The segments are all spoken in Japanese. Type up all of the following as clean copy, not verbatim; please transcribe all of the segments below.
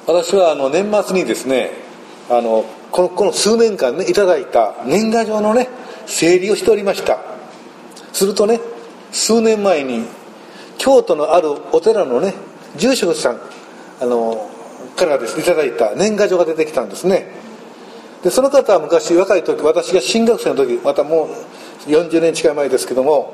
私は年末にですね、この数年間ねいただいた年賀状のね整理をしておりました。するとね、数年前に京都のあるお寺のね住職さんからですねいただいた年賀状が出てきたんですね。でその方は昔若い時、私が新学生の時、またもう40年近い前ですけども、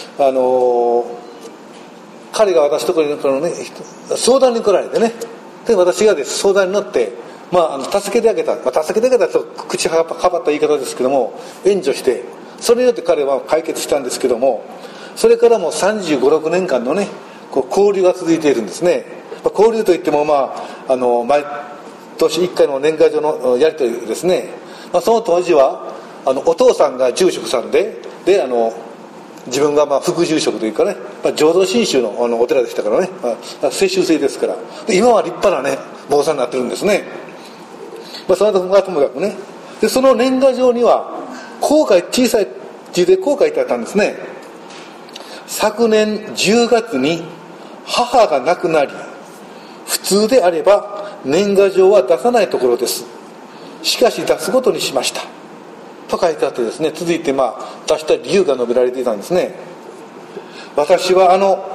彼が私のところにね相談に来られてね、で私がです相談に乗って、助けてあげた、助けてあげたと口はばった言い方ですけども、援助して、それによって彼は解決したんですけども、それからもう35、6年間のね交流が続いているんですね。交流といっても毎年1回の年賀状のやり取りですね。その当時はお父さんが住職さんで自分が副住職というかね、浄土真宗のお寺でしたからね、世襲制ですから。で今は立派なね坊さんになってるんですね。そのともかくね、でその年賀状には小さい字でこう書いてあったんですね。昨年10月に母が亡くなり、普通であれば年賀状は出さないところです。しかし出すことにしましたと書いてあってですね、続いて出した理由が述べられていたんですね。私は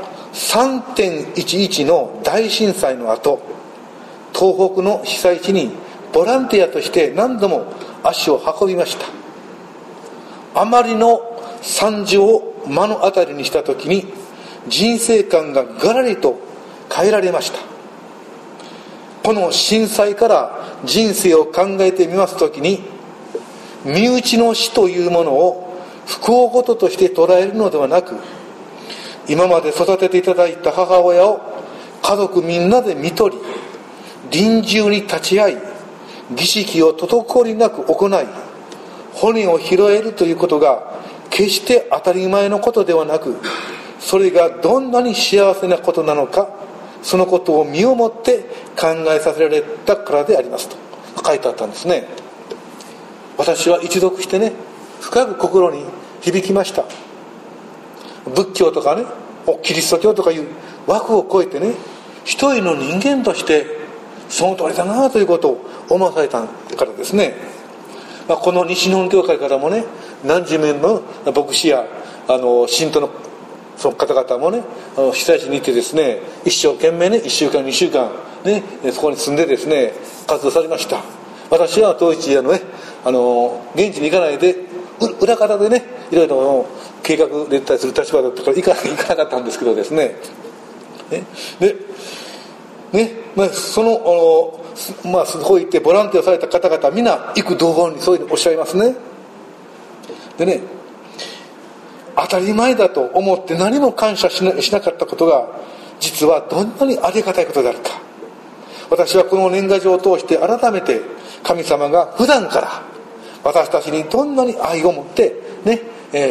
3.11 の大震災の後、東北の被災地にボランティアとして何度も足を運びました。あまりの惨状を目の当たりにしたときに人生観がガラリと変えられました。この震災から人生を考えてみますときに、身内の死というものを不幸事として捉えるのではなく、今まで育てていただいた母親を家族みんなで看取り、臨終に立ち会い、儀式を滞りなく行い、骨を拾えるということが決して当たり前のことではなく、それがどんなに幸せなことなのか、そのことを身をもって考えさせられたからでありますと書いてあったんですね。私は一読してね、深く心に響きました。仏教とかね、キリスト教とかいう枠を超えてね、一人の人間としてその通りだなということを思わされたからですね。この西日本教会からもね、何十名の牧師や信徒のその方々もね、被災地に行ってですね、一生懸命ね、1週間2週間ね、そこに住んでですね活動されました。私は当時現地に行かないで裏方でね、いろいろ計画でったりする立場だったから行かなかったんですけどですね。そこ行ってボランティアされた方々みんな行く同胞にそういうふうにおっしゃいますね。でね、当たり前だと思って何も感謝しなかったことが実はどんなにありがたいことであるか。私はこの年賀状を通して改めて神様が普段から私たちにどんなに愛を持ってね、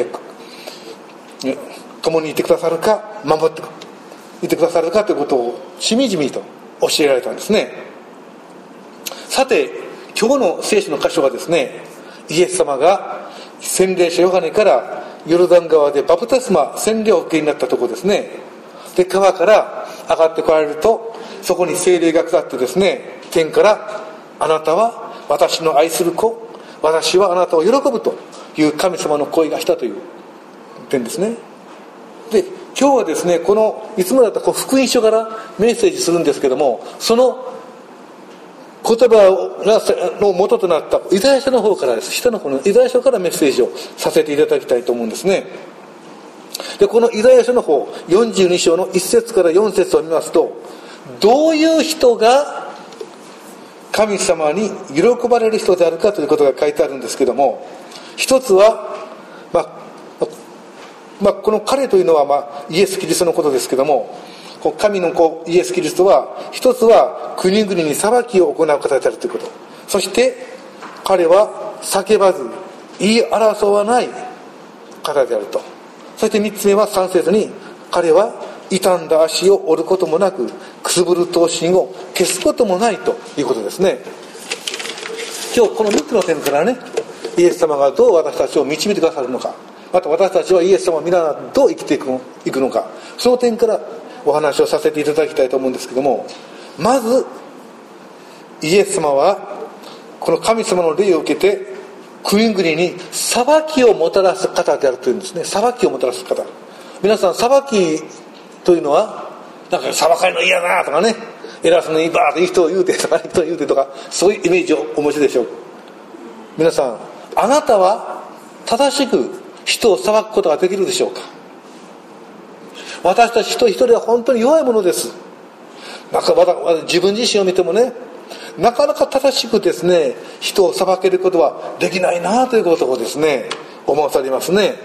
共にいてくださるか、守っていてくださるかということをしみじみと教えられたんですね。さて今日の聖書の箇所はですね、イエス様が洗礼者ヨハネからヨルダン川でバプテスマ洗礼を受けになったところですね。で川から上がってこられると、そこに聖霊が下ってですね、天からあなたは私の愛する子、私はあなたを喜ぶという神様の声がしたという点ですね。で今日はですね、このいつもだったら福音書からメッセージするんですけども、その言葉の元となったイザヤ書の方からです。下の方のイザヤ書からメッセージをさせていただきたいと思うんですね。でこのイザヤ書の方42章の1節から4節を見ますと、どういう人が神様に喜ばれる人であるかということが書いてあるんですけども、一つはこの彼というのはイエス・キリストのことですけども、神の子イエス・キリストは一つは国々に裁きを行う方であるということ、そして彼は叫ばず言い争わない方であると、そして三つ目は3節に彼は傷んだ足を折ることもなくくすぶる刀身を消すこともないということですね。今日この3つの点からね、イエス様がどう私たちを導いてくださるのか、また私たちはイエス様を皆どう生きていくのか、その点からお話をさせていただきたいと思うんですけども、まずイエス様はこの神様の霊を受けて国々に裁きをもたらす方であるというんですね。裁きをもたらす方。皆さん、裁きというのはなんか裁かれるの嫌だとかね、偉そうにバーッといい人を言うてとか、人を言うてとか、そういうイメージをお持ちでしょう。皆さん、あなたは正しく人を裁くことができるでしょうか。私たち一人一人は本当に弱いものです。なんか自分自身を見てもね、なかなか正しくですね、人を裁けることはできないなということをですね、思わされますね。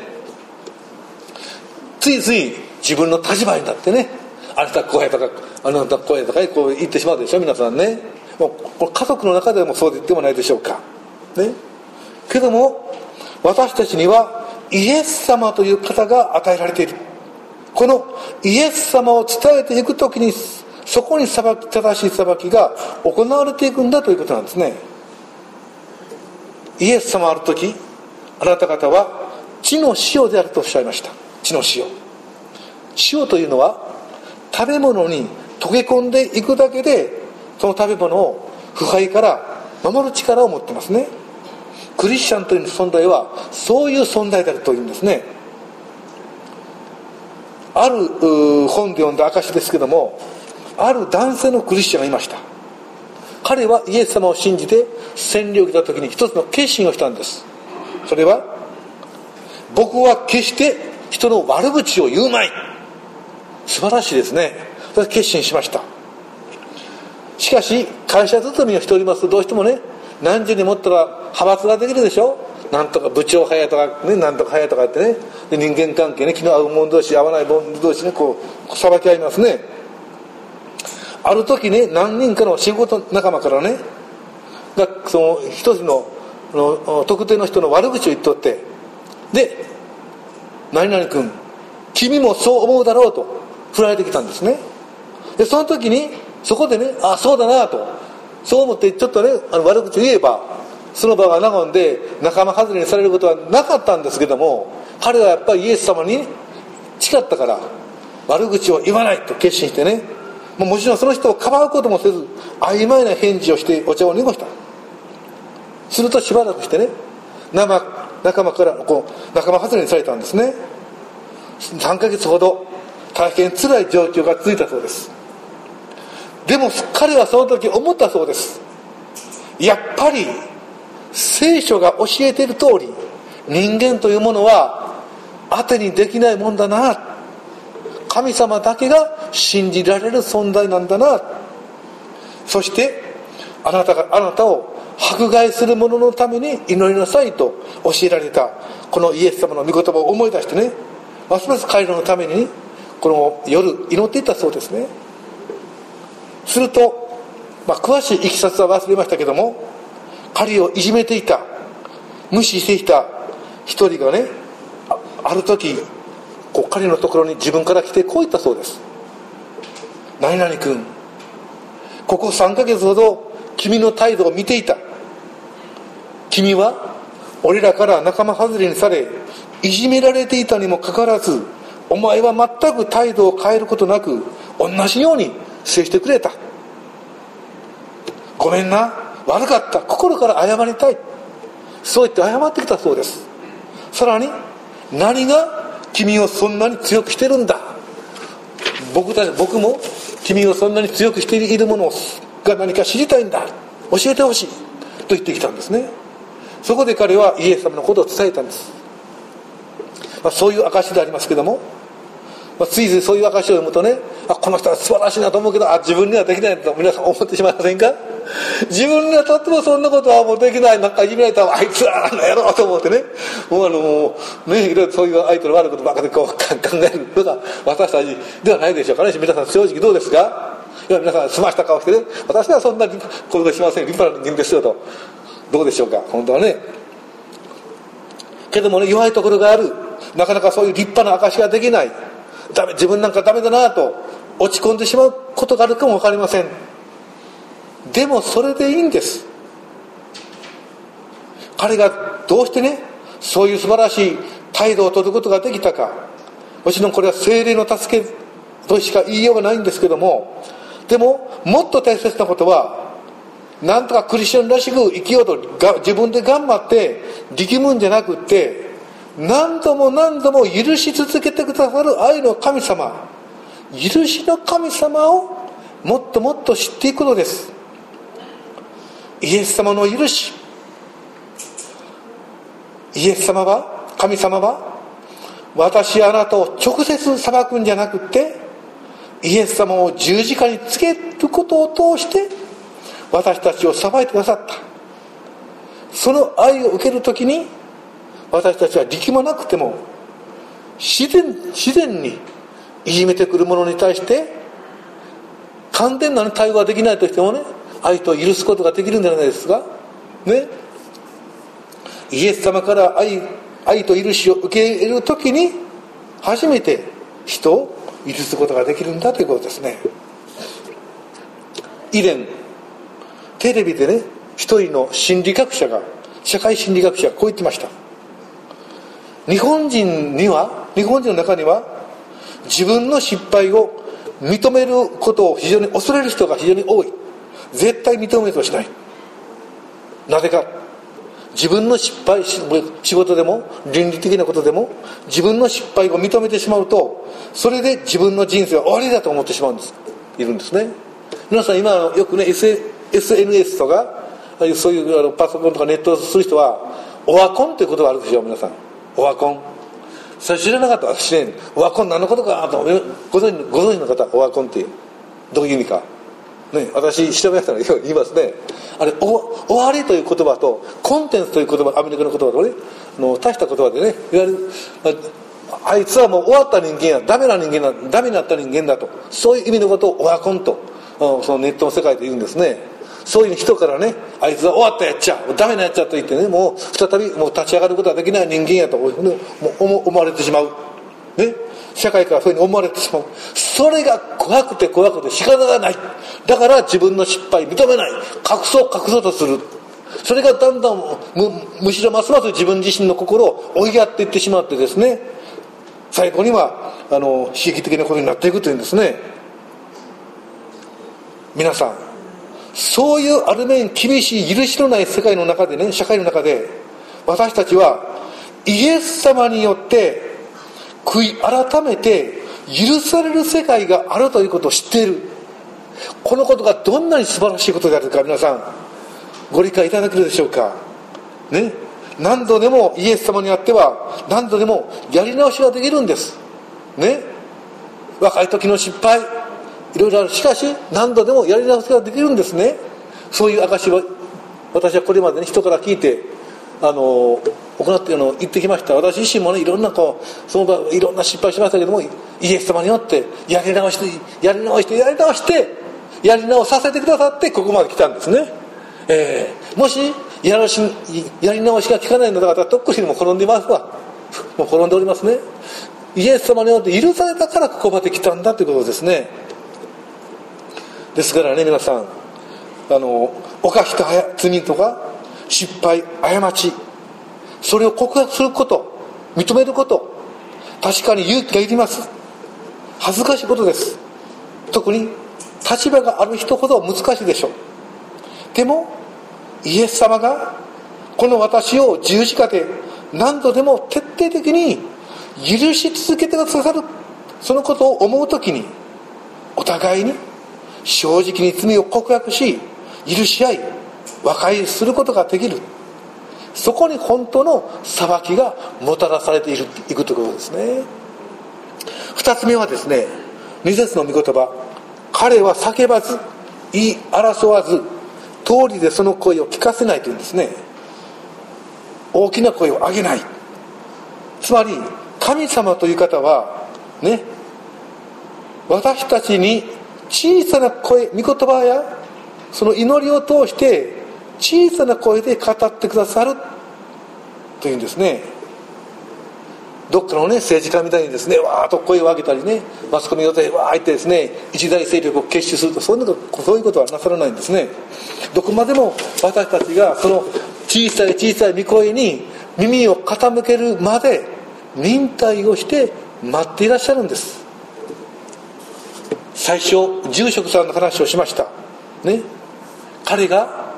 ついつい自分の立場になってね、あなたこうやとか、あなたこうやとかこう言ってしまうでしょ、皆さんね。もうこれ家族の中でもそうで言ってもないでしょうか。ね。けども私たちにはイエス様という方が与えられている。このイエス様を伝えていくときに、そこに正しい裁きが行われていくんだということなんですね。イエス様あるとき、あなた方は地の塩であるとおっしゃいました。地の塩。塩というのは食べ物に溶け込んでいくだけで、その食べ物を腐敗から守る力を持ってますね。クリスチャンという存在はそういう存在であるというんですね。ある本で読んだ証ですけども、ある男性のクリスチャンがいました。彼はイエス様を信じて洗礼を受けた時に一つの決心をしたんです。それは、僕は決して人の悪口を言うまい。素晴らしいですね。それ決心しました。しかし会社勤めをしておりますと、どうしてもね、何十人持ったら派閥ができるでしょ。なんとか部長派やとかね、なんとか派やとかってね、で人間関係ね、気の合う者同士合わない者同士ね、こう裁き合いますね。ある時ね、何人かの仕事仲間からね、がその一つの特定の人の悪口を言っとって、で、何々君、君もそう思うだろうと振られてきたんですね。でその時にそこでね、あ、そうだなと、そう思ってちょっとね、悪口を言えばその場が和んで仲間外れにされることはなかったんですけども、彼はやっぱりイエス様に誓ったから悪口を言わないと決心してね、もちろんその人をかばうこともせず曖昧な返事をしてお茶を濁した。するとしばらくしてね、仲間から仲間外れにされたんですね。3ヶ月ほど大変辛い状況が続いたそうです。でも彼はその時思ったそうです。やっぱり聖書が教えている通り、人間というものは当てにできないもんだな、神様だけが信じられる存在なんだな、そしてあなたを迫害する者のために祈りなさいと教えられたこのイエス様の御言葉を思い出してね、ますます彼らのためにこの夜祈っていたそうですね。すると、詳しいいきさつは忘れましたけども、彼をいじめていた、無視していた一人がね、ある時彼のところに自分から来てこう言ったそうです。何々君、ここ3ヶ月ほど君の態度を見ていた。君は俺らから仲間外れにされいじめられていたにもかかわらず、お前は全く態度を変えることなく同じように接してくれた。ごめんな、悪かった、心から謝りたい、そう言って謝ってきたそうです。さらに、何が君をそんなに強くしてるんだ、僕も君をそんなに強くしているものが何か知りたいんだ、教えてほしいと言ってきたんですね。そこで彼はイエス様のことを伝えたんです。そういう証でありますけども、ついついそういう証を読むとね、この人は素晴らしいなと思うけど、自分にはできないと皆さん思ってしまいませんか。自分にはとってもそんなことはもうできない、なんかいじめられたらあいつはなんだやろうと思ってね、もうね、いろいろそういう相手の悪いことばっかり考えるのが私たちではないでしょうかね。皆さん正直どうですか。いや、皆さん済ました顔してね、私はそんなことしません、立派な人間ですよと、どうでしょうか。本当はね、けどもね、弱いところがある、なかなかそういう立派な証ができない、自分なんかダメだなと落ち込んでしまうことがあるかも分かりません。でもそれでいいんです。彼がどうしてね、そういう素晴らしい態度を取ることができたか、もちろんこれは聖霊の助けとしか言いようがないんですけども、でももっと大切なことは、 なんとかクリスチャンらしく生きようと自分で頑張って力むんじゃなくって、何度も何度も許し続けてくださる愛の神様、許しの神様をもっともっと知っていくことです。イエス様の許し、イエス様は、神様は私あなたを直接裁くんじゃなくって、イエス様を十字架につけることを通して私たちを裁いてくださった。その愛を受けるときに、私たちは力まなくても自然にいじめてくるものに対して完全な対応はできないとしてもね、愛と許すことができるんじゃないですかね。イエス様から愛と許しを受け入れるときに初めて人を許すことができるんだということですね。以前テレビでね、一人の心理学者が、社会心理学者がこう言ってました。日本人の中には自分の失敗を認めることを非常に恐れる人が非常に多い。絶対認めようとしない。なぜか、自分の失敗、仕事でも倫理的なことでも自分の失敗を認めてしまうと、それで自分の人生は終わりだと思ってしまうんです。いるんですね。皆さん今よくね、SNS とかそういうパソコンとかネットをする人はオワコンという言葉あるでしょ。皆さんオワコン、それ知らなかった私ね。オワコン何のことかなとご存知の方、オワコンってどういう意味かね、私調べましたら言いますね。あれ終わりという言葉とコンテンツという言葉、アメリカの言葉とね、足した言葉でね、いわゆるあいつはもう終わった人間や、ダメな人間だ、ダメになった人間だと、そういう意味のことをオワコンとそのネットの世界で言うんですね。そういう人からね、あいつは終わったやっちゃ、ダメなやっちゃと言ってね、もう再びもう立ち上がることができない人間やと思われてしまうね。社会からそういうふうに思われてしまう。それが怖くて仕方がない。だから自分の失敗認めない、隠そうとする。それがだんだんむしろますます自分自身の心を追いやっていってしまってですね、最後には悲劇的なことになっていくというんですね。皆さん、そういうある面厳しい許しのない世界の中でね、社会の中で私たちはイエス様によって悔い改めて許される世界があるということを知っている。このことがどんなに素晴らしいことであるか、皆さんご理解いただけるでしょうかね。何度でもイエス様にあっては何度でもやり直しができるんですね。若い時の失敗いろいろある。しかし何度でもやり直しができるんですね。そういう証を私はこれまでに人から聞いて行って言ってきました。私自身もね、いろんなその場いろんな失敗しましたけども、イエス様によってやり直させてくださってここまで来たんですね。もしやり直しが効かないのだからとっくにも転んでますわ。もう転んでおりますね。イエス様によって許されたからここまで来たんだということですね。ですからね、皆さん犯した罪とか失敗、過ち、それを告白すること、認めること、確かに勇気がいります。恥ずかしいことです。特に立場がある人ほど難しいでしょう。でもイエス様がこの私を十字架で何度でも徹底的に許し続けてくださる、そのことを思うときにお互いに正直に罪を告白し、許し合い和解することができる。そこに本当の裁きがもたらされていくということですね。二つ目はですね、2節の御言葉、彼は叫ばず言い争わず通りでその声を聞かせないというんですね。大きな声を上げない。つまり神様という方はね、私たちに小さな声、御言葉やその祈りを通して小さな声で語ってくださるというんですね。どっかのね、政治家みたいにですね、わーっと声を上げたりね、マスコミをわーってですね、一大勢力を結集すると、そういうことはなさらないんですね。どこまでも私たちがその小さい御声に耳を傾けるまで忍耐をして待っていらっしゃるんです。最初住職さんの話をしましたね。彼が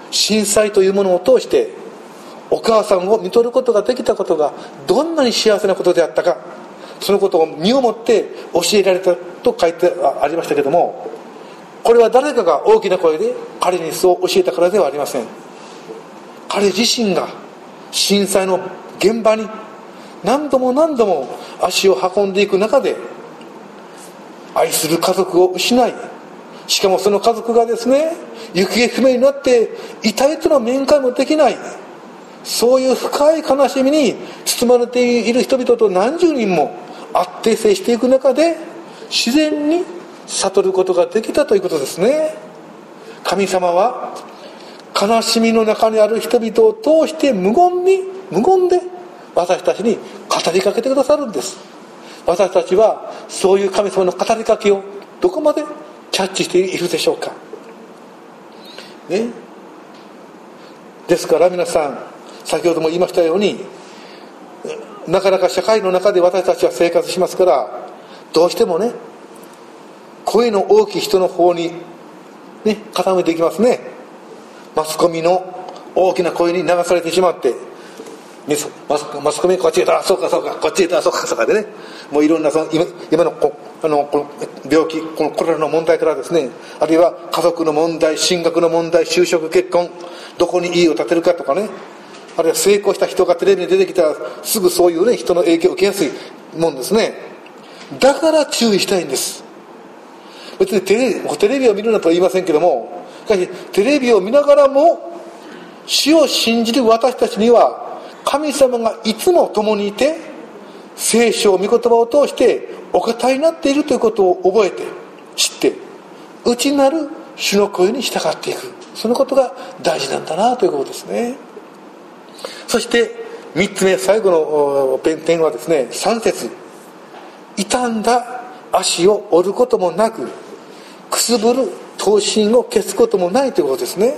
震災というものを通してお母さんを看取ることができたことがどんなに幸せなことであったか、そのことを身をもって教えられたと書いてありましたけども、これは誰かが大きな声で彼にそう教えたからではありません。彼自身が震災の現場に何度も何度も足を運んでいく中で、愛する家族を失い、しかもその家族がですね、行方不明になって遺体との面会もできない、そういう深い悲しみに包まれている人々と何十人も会って接していく中で、自然に悟ることができたということですね。神様は悲しみの中にある人々を通して無言で私たちに語りかけてくださるんです。私たちはそういう神様の語りかけをどこまでキャッチしているでしょうか、ね、ですから皆さん、先ほども言いましたように、なかなか社会の中で私たちは生活しますから、どうしてもね、声の大きい人の方に、ね、傾いていきますね。マスコミの大きな声に流されてしまって、マスコミこっちへ行ったらそうかそうか、こっちへ行ったらそうかそうかでね、もういろんな今のこの病気、このコロナの問題からですね、あるいは家族の問題、進学の問題、就職結婚、どこに家を建てるかとかね、あるいは成功した人がテレビに出てきたらすぐそういうね、人の影響を受けやすいもんですね。だから注意したいんです。別にテレビを見るなとは言いませんけども、しかしテレビを見ながらも主を信じる私たちには神様がいつも共にいて、聖書を御言葉を通してお語りになっているということを覚えて知って、内なる主の声に従っていく、そのことが大事なんだなということですね。そして3つ目、最後の点はですね、3節、傷んだ足を折ることもなく、くすぶる刀身を消すこともないということですね。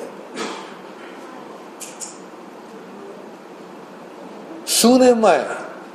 数年前、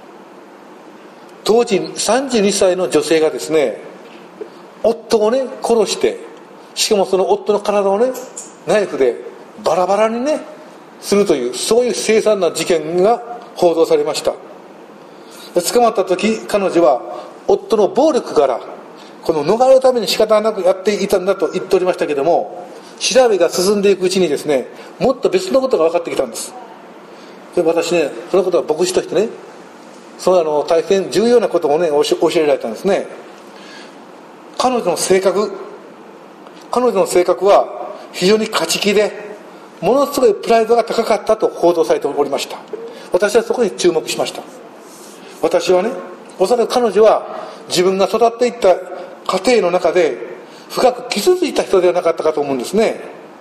当時32歳の女性がですね、夫をね殺して、しかもその夫の体をねナイフでバラバラにねするという、そういう凄惨な事件が報道されました。捕まった時、彼女は夫の暴力からこの逃れるために仕方なくやっていたんだと言っておりましたけども、調べが進んでいくうちにですね、もっと別のことが分かってきたんです。で、私ね、そのことは牧師としてね、その大変重要なことをね教えられたんですね。彼女の性格は非常に勝ち気で、ものすごいプライドが高かったと報道されておりました。私はそこに注目しました。私はね、おそらく彼女は自分が育っていった家庭の中で深く傷ついた人ではなかったかと思うんですね。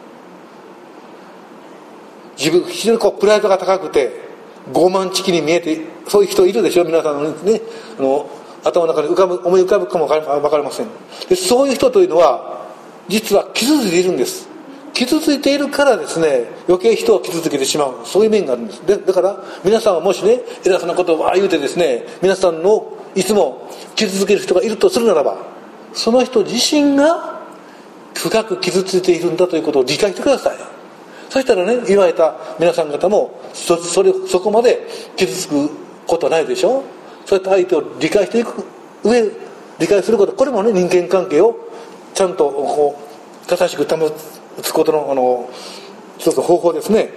非常にプライドが高くて傲慢ちきに見えて、そういう人いるでしょ、皆さんのね、頭の中に思い浮かぶかも分かりません。で、そういう人というのは実は傷ついているんです。傷ついているからですね、余計人を傷つけてしまう、そういう面があるんです。だから皆さんはもしね、偉そうなことを言うてですね、皆さんのいつも傷つける人がいるとするならば、その人自身が深く傷ついているんだということを理解してください。そしたらね、言われた皆さん方もそこまで傷つくことはないでしょ。そうやって相手を理解していく上、理解すること、これもね、人間関係をちゃんと正しく保つことの一つの方法ですね。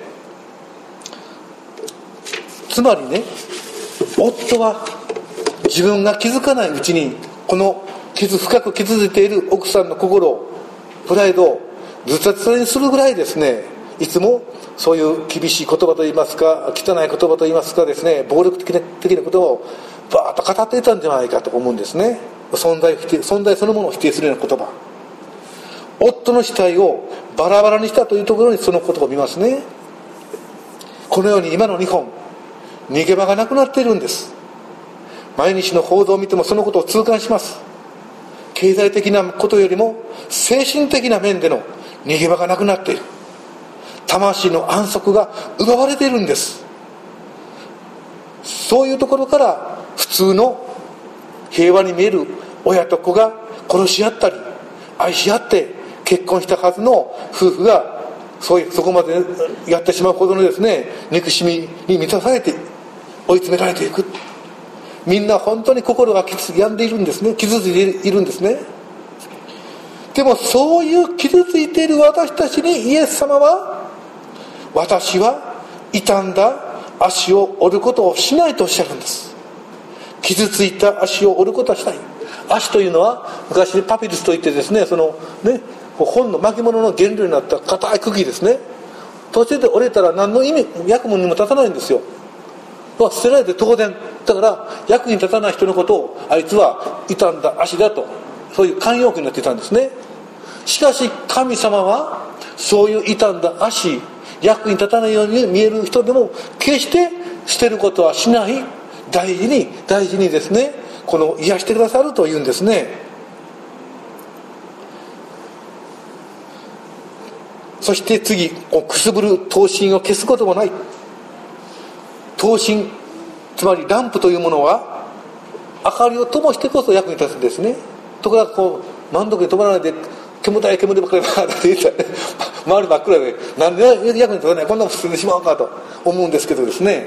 つまりね、夫は自分が気づかないうちにこの深く傷ついている奥さんの心を、プライドをずたずたにするぐらいですね、いつもそういう厳しい言葉といいますか、汚い言葉といいますかですね、暴力的なことをバーッと語っていたんじゃないかと思うんですね。存在そのものを否定するような言葉。夫の死体をバラバラにしたというところにそのことを見ますね。このように今の日本、逃げ場がなくなっているんです。毎日の報道を見てもそのことを痛感します。経済的なことよりも精神的な面での逃げ場がなくなっている。魂の安息が奪われているんです。そういうところから普通の平和に見える親と子が殺し合ったり愛し合って結婚したはずの夫婦がそこまでやってしまうほどのですね、憎しみに満たされて追い詰められていく。みんな本当に心が病んでいるんですね。傷ついているんですね。でもそういう傷ついている私たちにイエス様は、私は傷んだ足を折ることをしないとおっしゃるんです。傷ついた足を折ることはしない。足というのは昔パピルスといってですね、本の巻物の原料になった硬い釘ですね。途中で折れたら何の役にも立たないんですよ。捨てられて当然だから、役に立たない人のことをあいつは傷んだ足だと、そういう慣用句になっていたんですね。しかし神様はそういう傷んだ足、役に立たないように見える人でも決して捨てることはしない、大事にですね、この癒してくださるというんですね。そして次、くすぶる灯芯を消すこともない。灯芯、つまりランプというものは明かりを灯してこそ役に立つんですね。ところが満足に止まらないで煙ばっかりって言ったらね、周り真っ暗でなんで役に立たない、こんなの進んでしまうかと思うんですけどですね、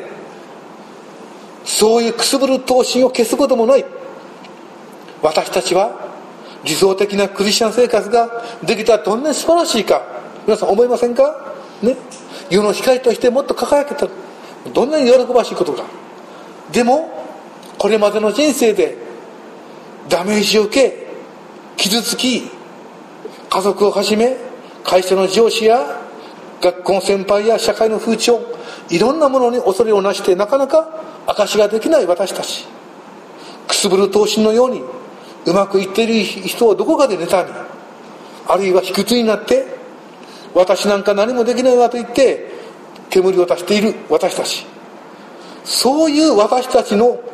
そういうくすぶる灯芯を消すこともない。私たちは理想的なクリスチャン生活ができたらどんなに素晴らしいか、皆さん思いませんかね。世の光としてもっと輝けたらどんなに喜ばしいことか。でもこれまでの人生でダメージを受け、傷つき、家族をはじめ会社の上司や学校の先輩や社会の風潮、いろんなものに恐れをなしてなかなか証しができない私たち、くすぶる灯芯のようにうまくいっている人をどこかで妬み、あるいは卑屈になって私なんか何もできないわと言って煙を出している私たち、そういう私たちの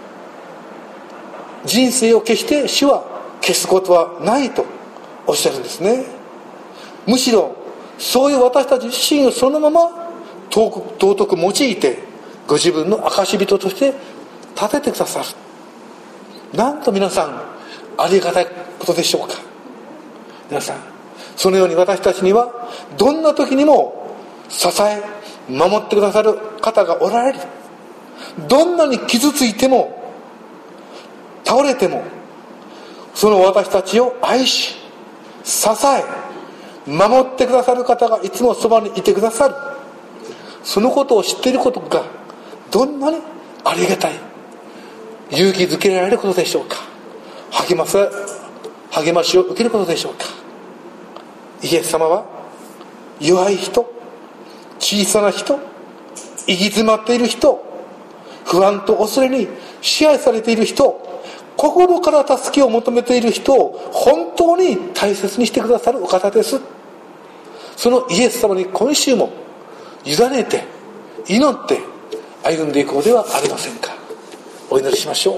人生を決して主は消すことはないとおっしゃるんですね。むしろそういう私たち自身をそのまま尊く用いてご自分の証人として立ててくださる。なんと皆さんありがたいことでしょうか。皆さん、そのように私たちにはどんな時にも支え守ってくださる方がおられる。どんなに傷ついても倒れても、その私たちを愛し支え守ってくださる方がいつもそばにいてくださる。そのことを知っていることがどんなにありがたい、勇気づけられることでしょうか。励ましを受けることでしょうか。イエス様は弱い人、小さな人、行き詰まっている人、不安と恐れに支配されている人、心から助けを求めている人を本当に大切にしてくださるお方です。そのイエス様に今週も委ねて祈って歩んでいこうではありませんか。お祈りしましょう。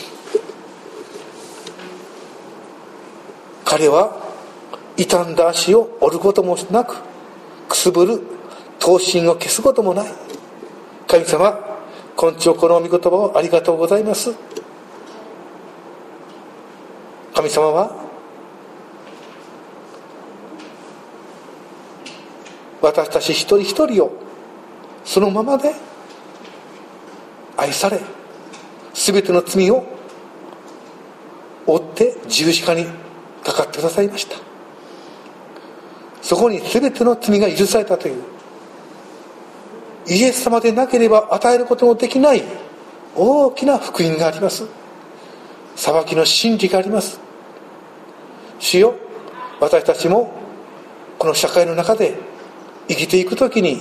彼は傷んだ足を折ることもなく、くすぶる灯芯を消すこともない。神様、今朝この御言葉をありがとうございます。神様は私たち一人一人をそのままで愛され、全ての罪を負って十字架にかかってくださいました。そこに全ての罪が許されたという、イエス様でなければ与えることのできない大きな福音があります。裁きの真理があります。主よ、私たちもこの社会の中で生きていくときに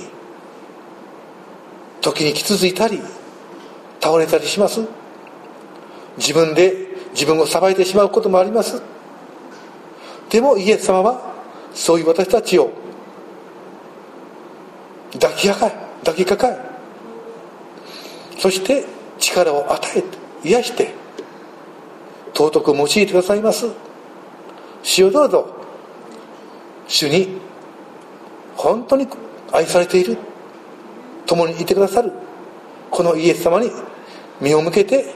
傷ついたり倒れたりします。自分で自分を裁いてしまうこともあります。でもイエス様はそういう私たちを抱きかかえ、そして力を与えて癒して尊く用いてくださいます。主よ、どうぞ主に本当に愛されている、共にいてくださるこのイエス様に目を向けて、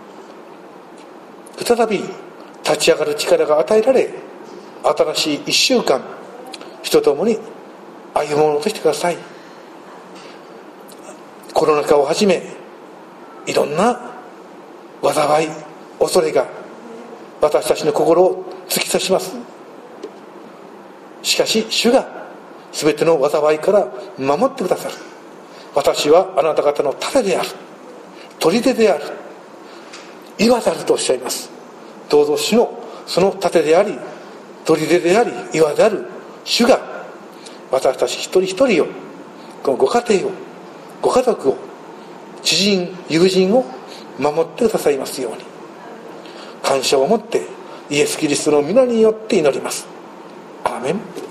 再び立ち上がる力が与えられ、新しい1週間人と共に歩もうとしてください。コロナ禍をはじめ、いろんな災い、恐れが私たちの心を突き刺します。しかし主が全ての災いから守ってくださる。私はあなた方の盾である、砦である、岩であるとおっしゃいます。どうぞ主のその盾であり、砦であり、岩である主が私たち一人一人を、このご家庭を、ご家族を、知人友人を守ってくださいますように、感謝を持ってイエス・キリストの皆によって祈ります。アーメン。